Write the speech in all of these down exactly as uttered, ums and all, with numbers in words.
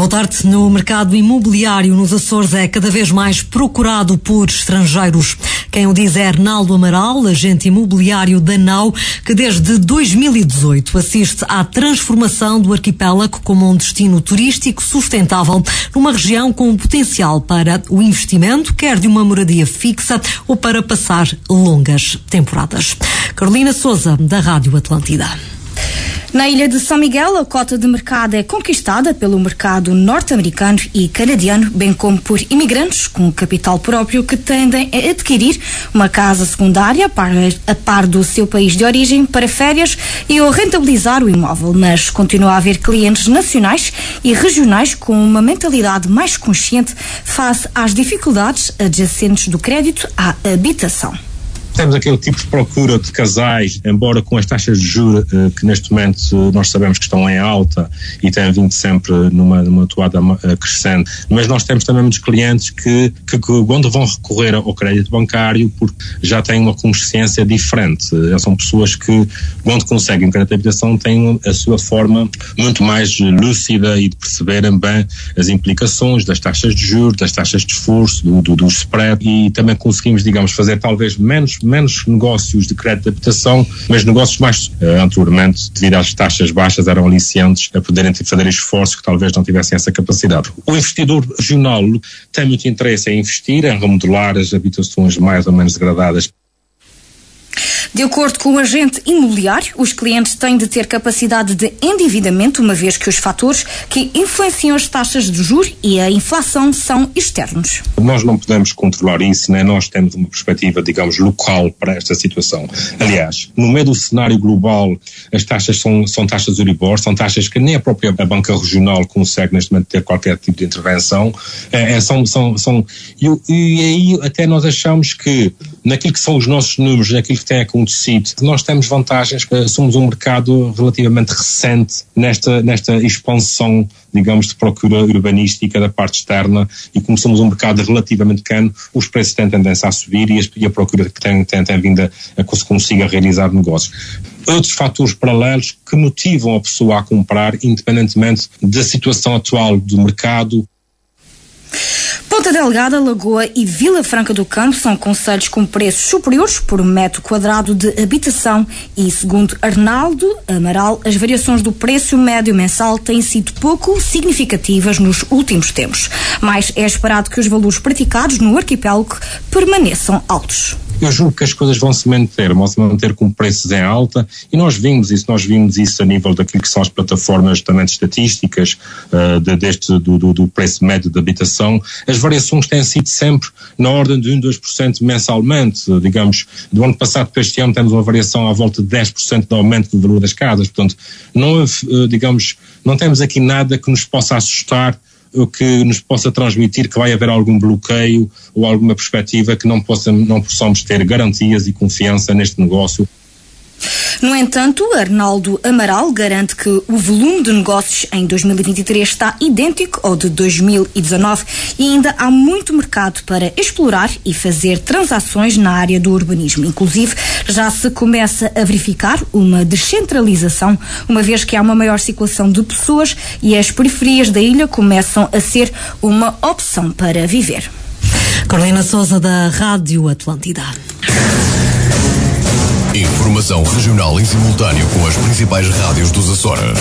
Boa tarde. No mercado imobiliário nos Açores é cada vez mais procurado por estrangeiros. Quem o diz é Arnaldo Amaral, agente imobiliário da Nau, que desde dois mil e dezoito assiste à transformação do arquipélago como um destino turístico sustentável numa região com potencial para o investimento, quer de uma moradia fixa ou para passar longas temporadas. Carolina Sousa, da Rádio Atlântida. Na ilha de São Miguel, a cota de mercado é conquistada pelo mercado norte-americano e canadiano, bem como por imigrantes com capital próprio que tendem a adquirir uma casa secundária para, a par do seu país de origem para férias e ou rentabilizar o imóvel, mas continua a haver clientes nacionais e regionais com uma mentalidade mais consciente face às dificuldades adjacentes do crédito à habitação. Temos aquele tipo de procura de casais, embora com as taxas de juros eh, que neste momento eh, nós sabemos que estão em alta e têm vindo sempre numa, numa toada eh, crescente, mas nós temos também muitos clientes que, que, que quando vão recorrer ao crédito bancário porque já têm uma consciência diferente. Eh, são pessoas que quando conseguem crédito de habitação têm a sua forma muito mais lúcida e de perceberem bem as implicações das taxas de juros, das taxas de esforço, do, do, do spread, e também conseguimos, digamos, fazer talvez menos menos negócios de crédito de habitação, mas negócios mais uh, anteriormente, devido às taxas baixas, eram aliciantes a poderem fazer esforços que talvez não tivessem essa capacidade. O investidor regional tem muito interesse em investir, em remodelar as habitações mais ou menos degradadas. De acordo com o agente imobiliário, os clientes têm de ter capacidade de endividamento, uma vez que os fatores que influenciam as taxas de juros e a inflação são externos. Nós não podemos controlar isso, né? Nós temos uma perspectiva, digamos, local para esta situação. Aliás, no meio do cenário global, as taxas são, são taxas Euribor, são taxas que nem a própria a banca regional consegue neste momento ter qualquer tipo de intervenção. É, é, são, são, são, e, e aí até nós achamos que naquilo que são os nossos números, naquilo que tem acontecido, nós temos vantagens, somos um mercado relativamente recente nesta, nesta expansão, digamos, de procura urbanística da parte externa, e como somos um mercado relativamente pequeno, os preços têm tendência a subir e, as, e a procura que tem, tem, tem vindo a, a que se consiga realizar negócios. Outros fatores paralelos que motivam a pessoa a comprar, independentemente da situação atual do mercado. Ponta Delgada, Lagoa e Vila Franca do Campo são concelhos com preços superiores por metro quadrado de habitação e, segundo Arnaldo Amaral, as variações do preço médio mensal têm sido pouco significativas nos últimos tempos, mas é esperado que os valores praticados no arquipélago permaneçam altos. Eu julgo que as coisas vão se manter, vão se manter com preços em alta, e nós vimos isso, nós vimos isso a nível daquilo que são as plataformas também de estatísticas, uh, de, deste, do, do, do preço médio de habitação. As variações têm sido sempre na ordem de um, dois por cento mensalmente, digamos. Do ano passado para este ano temos uma variação à volta de dez por cento de aumento do valor das casas, portanto, não, uh, digamos, não temos aqui nada que nos possa assustar, o que nos possa transmitir que vai haver algum bloqueio ou alguma perspectiva que não, possa, não possamos ter garantias e confiança neste negócio. No entanto, Arnaldo Amaral garante que o volume de negócios em dois mil e vinte e três está idêntico ao de dois mil e dezanove e ainda há muito mercado para explorar e fazer transações na área do urbanismo. Inclusive, já se começa a verificar uma descentralização, uma vez que há uma maior circulação de pessoas e as periferias da ilha começam a ser uma opção para viver. Carolina Sousa, da Rádio Atlântida. Informação regional em simultâneo com as principais rádios dos Açores.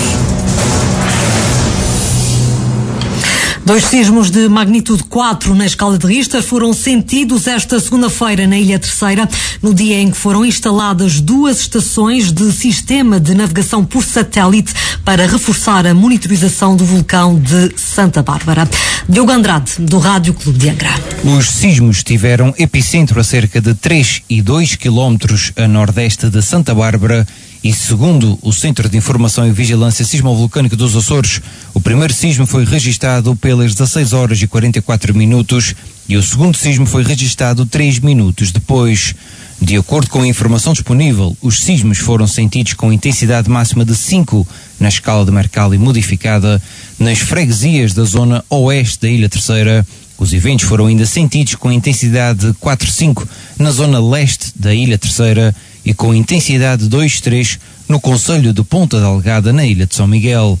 Dois sismos de magnitude quatro na escala de Richter foram sentidos esta segunda-feira na Ilha Terceira, no dia em que foram instaladas duas estações de sistema de navegação por satélite para reforçar a monitorização do vulcão de Santa Bárbara. Diogo Andrade, do Rádio Clube de Angra. Os sismos tiveram epicentro a cerca de três e dois quilómetros a nordeste de Santa Bárbara. E segundo o Centro de Informação e Vigilância Sismovolcânica dos Açores, o primeiro sismo foi registado pelas dezasseis horas e quarenta e quatro minutos e o segundo sismo foi registado três minutos depois. De acordo com a informação disponível, os sismos foram sentidos com intensidade máxima de cinco na escala de Mercalli modificada nas freguesias da zona oeste da Ilha Terceira. Os eventos foram ainda sentidos com intensidade quatro cinco na zona leste da Ilha Terceira e com intensidade dois três no concelho de Ponta Delgada, na Ilha de São Miguel.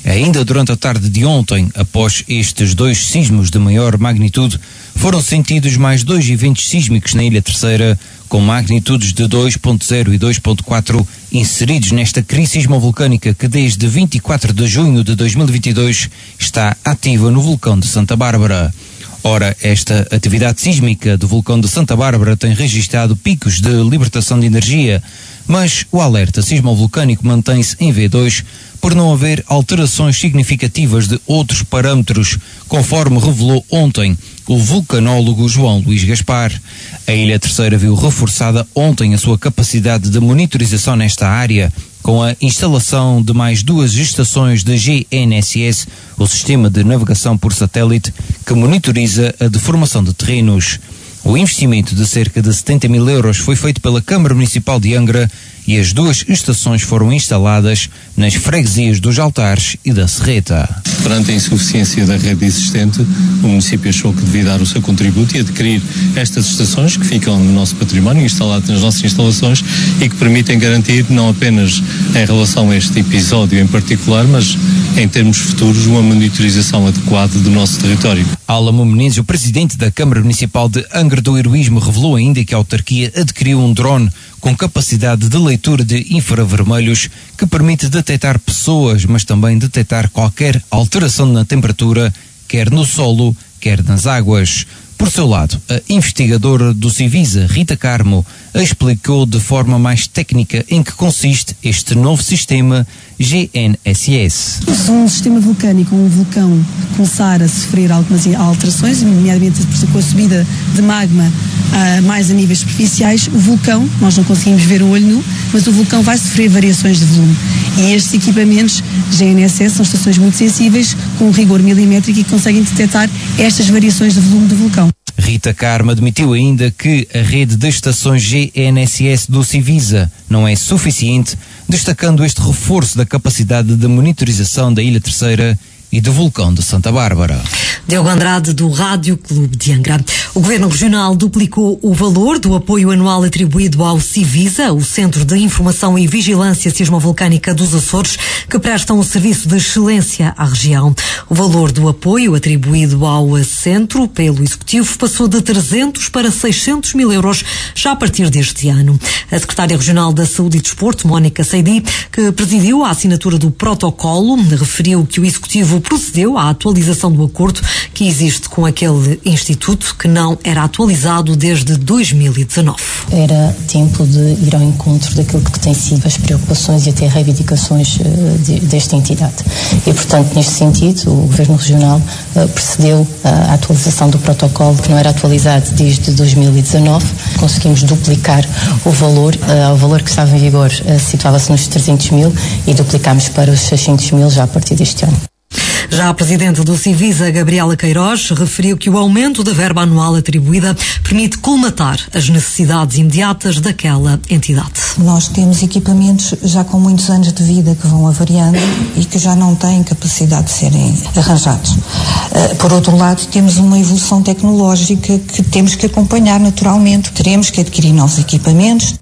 Ainda durante a tarde de ontem, após estes dois sismos de maior magnitude, foram sentidos mais dois eventos sísmicos na Ilha Terceira, com magnitudes de dois ponto zero e dois ponto quatro inseridos nesta crise sismovolcânica que desde vinte e quatro de junho de dois mil e vinte e dois está ativa no vulcão de Santa Bárbara. Ora, esta atividade sísmica do vulcão de Santa Bárbara tem registrado picos de libertação de energia, mas o alerta sismovolcânico mantém-se em V dois por não haver alterações significativas de outros parâmetros, conforme revelou ontem o vulcanólogo João Luís Gaspar. A Ilha Terceira viu reforçada ontem a sua capacidade de monitorização nesta área, com a instalação de mais duas estações de G N S S, o sistema de navegação por satélite, que monitoriza a deformação de terrenos. O investimento de cerca de setenta mil euros foi feito pela Câmara Municipal de Angra e as duas estações foram instaladas nas freguesias dos Altares e da Serreta. Perante a insuficiência da rede existente, o município achou que devia dar o seu contributo e adquirir estas estações que ficam no nosso património, instaladas nas nossas instalações e que permitem garantir não apenas em relação a este episódio em particular, mas em termos futuros uma monitorização adequada do nosso território. Álamo Menezes, o presidente da Câmara Municipal de Angra do Heroísmo, revelou ainda que a autarquia adquiriu um drone com capacidade de leitura de infravermelhos que permite detectar pessoas, mas também detectar qualquer alteração na temperatura, quer no solo, quer nas águas. Por seu lado, a investigadora do Civisa, Rita Carmo, explicou de forma mais técnica em que consiste este novo sistema G N S S. Um sistema vulcânico, um vulcão começar a sofrer algumas alterações, nomeadamente com a subida de magma uh, mais a níveis superficiais, o vulcão, nós não conseguimos ver o olho nu, mas o vulcão vai sofrer variações de volume. E estes equipamentos G N S S são estações muito sensíveis, com um rigor milimétrico e que conseguem detectar estas variações de volume do vulcão. Rita Carmo admitiu ainda que a rede de estações G N S S do Civisa não é suficiente, destacando este reforço da capacidade de monitorização da Ilha Terceira e do vulcão de Santa Bárbara. Diogo Andrade, do Rádio Clube de Angra. O Governo Regional duplicou o valor do apoio anual atribuído ao Civisa, o Centro de Informação e Vigilância Sismovolcânica dos Açores, que prestam um serviço de excelência à região. O valor do apoio atribuído ao Centro pelo Executivo passou de trezentos para seiscentos mil euros já a partir deste ano. A Secretária Regional da Saúde e Desporto, Mónica Seidi, que presidiu a assinatura do protocolo, referiu que o Executivo procedeu à atualização do acordo que existe com aquele instituto que não era atualizado desde dois mil e dezanove. Era tempo de ir ao encontro daquilo que tem sido as preocupações e até reivindicações uh, de, desta entidade. E, portanto, neste sentido, o Governo Regional uh, procedeu à atualização do protocolo que não era atualizado desde dois mil e dezanove. Conseguimos duplicar o valor, uh, o valor que estava em vigor uh, situava-se nos trezentos mil e duplicámos para os seiscentos mil já a partir deste ano. Já a Presidente do Civisa, Gabriela Queiroz, referiu que o aumento da verba anual atribuída permite colmatar as necessidades imediatas daquela entidade. Nós temos equipamentos já com muitos anos de vida que vão avariando e que já não têm capacidade de serem arranjados. Por outro lado, temos uma evolução tecnológica que temos que acompanhar naturalmente. Teremos que adquirir novos equipamentos.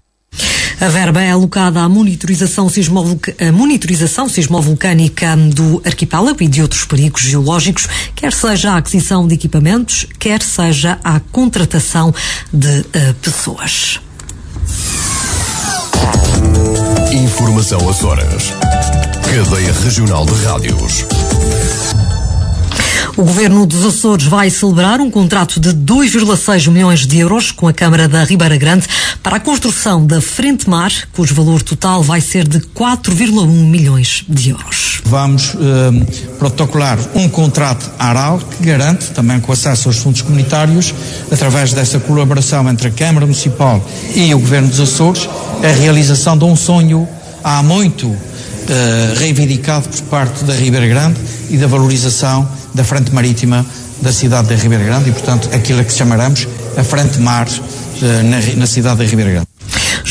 A verba é alocada à monitorização, sismovulc... à monitorização sismovulcânica do arquipélago e de outros perigos geológicos, quer seja a aquisição de equipamentos, quer seja a contratação de uh, pessoas. Informação Açores. Cadeia Regional de Rádios. O Governo dos Açores vai celebrar um contrato de dois vírgula seis milhões de euros com a Câmara da Ribeira Grande para a construção da Frente Mar, cujo valor total vai ser de quatro vírgula um milhões de euros. Vamos eh, protocolar um contrato ARAL que garante, também com acesso aos fundos comunitários, através dessa colaboração entre a Câmara Municipal e o Governo dos Açores, a realização de um sonho há muito eh, reivindicado por parte da Ribeira Grande e da valorização da frente marítima da cidade da Ribeira Grande e, portanto, aquilo a que chamaremos a frente mar uh, na, na cidade da Ribeira Grande.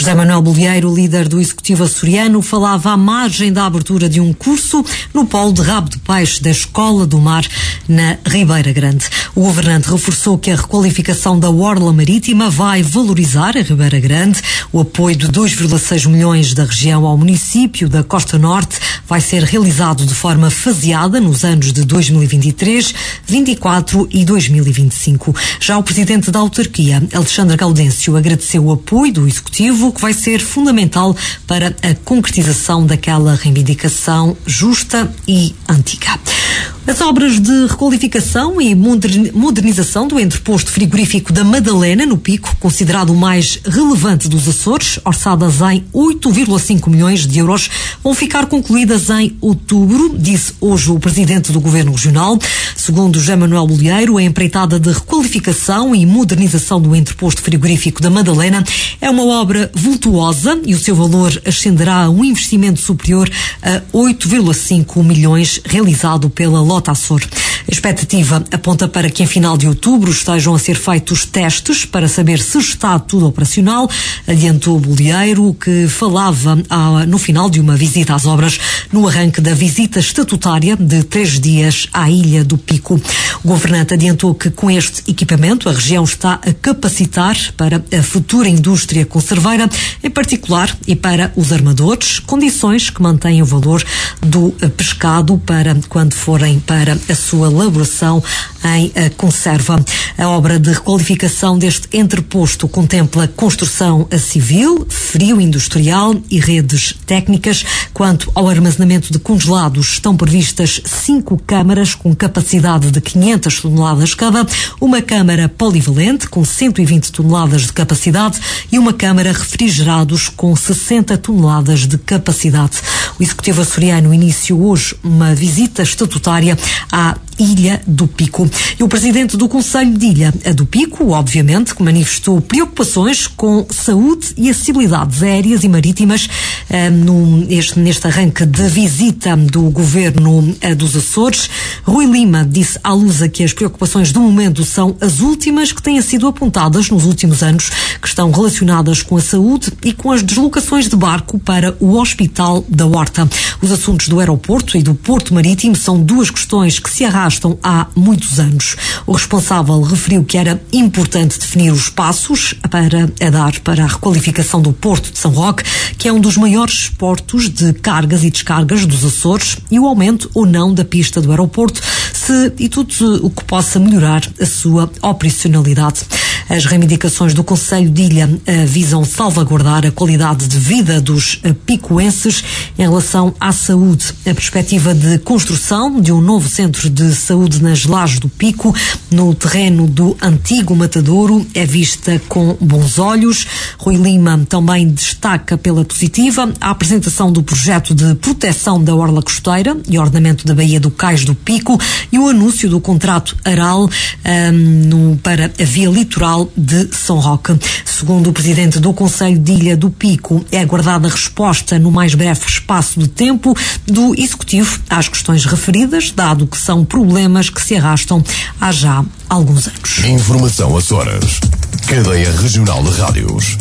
José Manuel Bolieiro, líder do Executivo açoriano, falava à margem da abertura de um curso no polo de rabo de peixe da Escola do Mar, na Ribeira Grande. O governante reforçou que a requalificação da orla marítima vai valorizar a Ribeira Grande. O apoio de dois vírgula seis milhões da região ao município da Costa Norte vai ser realizado de forma faseada nos anos de dois mil e vinte e três, vinte e quatro e dois mil e vinte e cinco. Já o presidente da autarquia, Alexandre Gaudêncio, agradeceu o apoio do Executivo, que vai ser fundamental para a concretização daquela reivindicação justa e antiga. As obras de requalificação e modernização do entreposto frigorífico da Madalena, no Pico, considerado o mais relevante dos Açores, orçadas em oito vírgula cinco milhões de euros, vão ficar concluídas em outubro, disse hoje o presidente do Governo Regional. Segundo José Manuel Bolieiro, a empreitada de requalificação e modernização do entreposto frigorífico da Madalena é uma obra vultuosa e o seu valor ascenderá a um investimento superior a oito vírgula cinco milhões realizado pela Lota Açor. A expectativa aponta para que em final de outubro estejam a ser feitos testes para saber se está tudo operacional, adiantou Bolieiro, que falava ah, no final de uma visita às obras no arranque da visita estatutária de três dias à Ilha do Pico. O governante adiantou que com este equipamento a região está a capacitar para a futura indústria conserveira, em particular, e para os armadores, condições que mantêm o valor do pescado para quando forem para a sua elaboração em uh, conserva. A obra de requalificação deste entreposto contempla construção a civil, frio industrial e redes técnicas. Quanto ao armazenamento de congelados, estão previstas cinco câmaras com capacidade de quinhentas toneladas cada, uma câmara polivalente com cento e vinte toneladas de capacidade e uma câmara refrigerados com sessenta toneladas de capacidade. O Executivo açoriano iniciou hoje uma visita estatutária à Ilha do Pico. E o presidente do Conselho de Ilha do Pico, obviamente, que manifestou preocupações com saúde e acessibilidades aéreas e marítimas eh, no, este, neste arranque de visita do governo eh, dos Açores. Rui Lima disse à Lusa que as preocupações do momento são as últimas que têm sido apontadas nos últimos anos, que estão relacionadas com a saúde e com as deslocações de barco para o Hospital da Horta. Os assuntos do aeroporto e do Porto Marítimo são duas questões que se arrastam há muitos anos. O responsável referiu que era importante definir os passos para a dar para a requalificação do Porto de São Roque, que é um dos maiores portos de cargas e descargas dos Açores, e o aumento ou não da pista do aeroporto, se, e tudo o que possa melhorar a sua operacionalidade. As reivindicações do Conselho de Ilha uh, visam salvaguardar a qualidade de vida dos uh, picoenses em relação à saúde. A perspectiva de construção de um novo centro de saúde nas Lajes do Pico, no terreno do antigo matadouro, é vista com bons olhos. Rui Lima também destaca pela positiva a apresentação do projeto de proteção da orla costeira e ordenamento da Baía do Cais do Pico e o anúncio do contrato Aral um, no, para a via litoral de São Roque. Segundo o presidente do Conselho de Ilha do Pico, é aguardada a resposta no mais breve espaço de tempo do Executivo às questões referidas, dado que são problemas que se arrastam há já alguns anos. Informação Açores. Cadeia Regional de Rádios.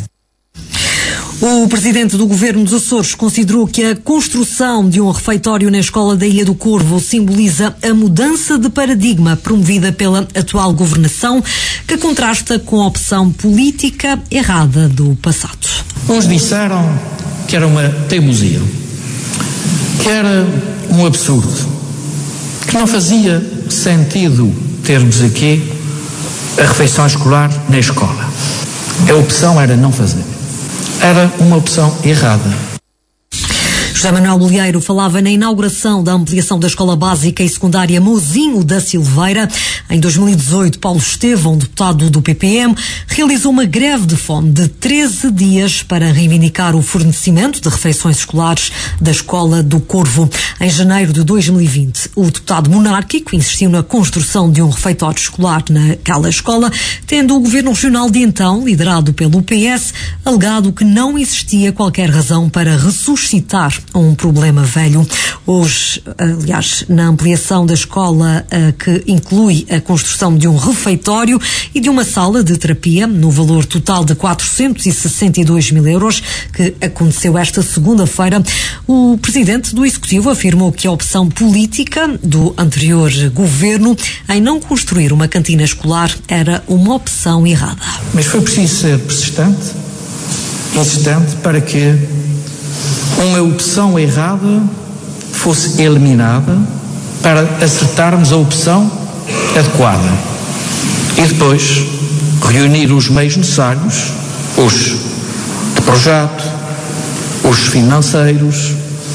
O presidente do Governo dos Açores considerou que a construção de um refeitório na Escola da Ilha do Corvo simboliza a mudança de paradigma promovida pela atual governação, que contrasta com a opção política errada do passado. Uns disseram que era uma teimosia, que era um absurdo, que não fazia sentido termos aqui a refeição escolar na escola. A opção era não fazer. Era uma opção errada. José Manuel Bolieiro falava na inauguração da ampliação da Escola Básica e Secundária Mozinho da Silveira. Em dois mil e dezoito, Paulo Estevão, deputado do P P M, realizou uma greve de fome de treze dias para reivindicar o fornecimento de refeições escolares da Escola do Corvo. Em janeiro de dois mil e vinte, o deputado monárquico insistiu na construção de um refeitório escolar naquela escola, tendo o governo regional de então, liderado pelo P S, alegado que não existia qualquer razão para ressuscitar um problema velho. Hoje, aliás, na ampliação da escola, que inclui a construção de um refeitório e de uma sala de terapia, no valor total de quatrocentos e sessenta e dois mil euros, que aconteceu esta segunda-feira, o presidente do Executivo afirmou que a opção política do anterior governo em não construir uma cantina escolar era uma opção errada. Mas foi preciso ser persistente, insistente, para que uma opção errada fosse eliminada para acertarmos a opção adequada. E depois reunir os meios necessários, os de projeto, os financeiros,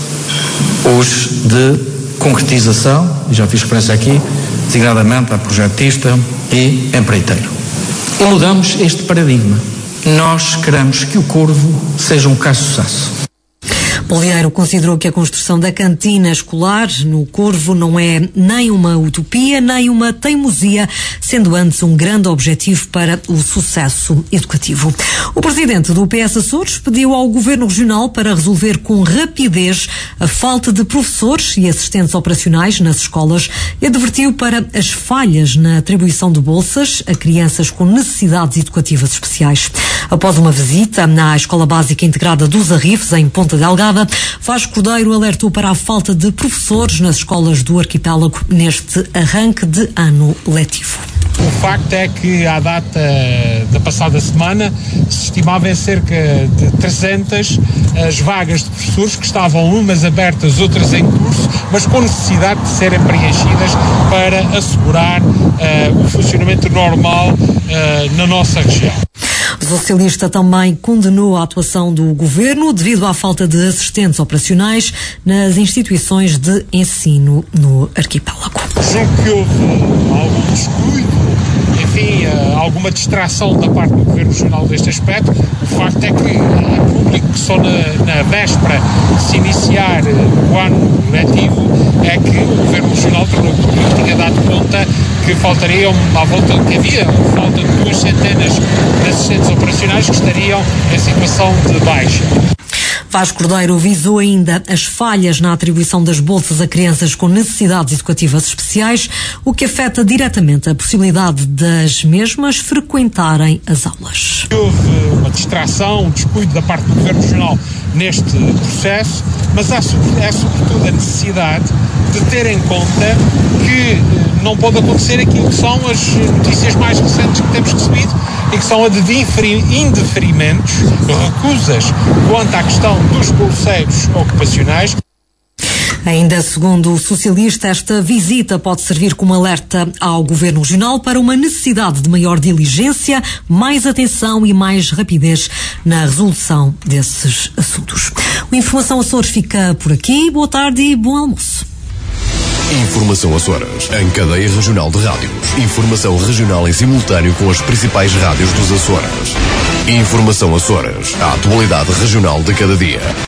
os de concretização, já fiz referência aqui, designadamente a projetista e empreiteiro. E mudamos este paradigma. Nós queremos que o Corvo seja um caso de sucesso. Bolieiro considerou que a construção da cantina escolar no Corvo não é nem uma utopia, nem uma teimosia, sendo antes um grande objetivo para o sucesso educativo. O presidente do P S Açores pediu ao Governo Regional para resolver com rapidez a falta de professores e assistentes operacionais nas escolas e advertiu para as falhas na atribuição de bolsas a crianças com necessidades educativas especiais. Após uma visita na Escola Básica Integrada dos Arrifes, em Ponta Delgada, Vasco Cordeiro alertou para a falta de professores nas escolas do arquipélago neste arranque de ano letivo. O facto é que, à data da passada semana, se estimava em cerca de trezentas as vagas de professores que estavam umas abertas, outras em curso, mas com necessidade de serem preenchidas para assegurar uh, o funcionamento normal uh, na nossa região. O socialista também condenou a atuação do governo devido à falta de assistentes operacionais nas instituições de ensino no arquipélago. Julgo que houve algum descuido, enfim, alguma distração da parte do Governo Regional deste aspecto. O facto é que é público que só na, na véspera de se iniciar o ano letivo é que o Governo Regional tornou público, tinha dado conta que faltariam à volta, que havia falta de duas centenas de assistentes operacionais que estariam em situação de baixa. Vasco Cordeiro visou ainda as falhas na atribuição das bolsas a crianças com necessidades educativas especiais, o que afeta diretamente a possibilidade das mesmas frequentarem as aulas. Houve uma distração, um descuido da parte do Governo Regional neste processo, mas há, é sobretudo a necessidade de ter em conta que não pode acontecer aquilo que são as notícias mais recentes que temos recebido e que são a de indeferimentos, recusas quanto à questão dos bolseiros ocupacionais. Ainda segundo o socialista, esta visita pode servir como alerta ao Governo Regional para uma necessidade de maior diligência, mais atenção e mais rapidez na resolução desses assuntos. O Informação Açores fica por aqui. Boa tarde e bom almoço. Informação Açores, em cadeia regional de rádios. Informação regional em simultâneo com as principais rádios dos Açores. Informação Açores, a atualidade regional de cada dia.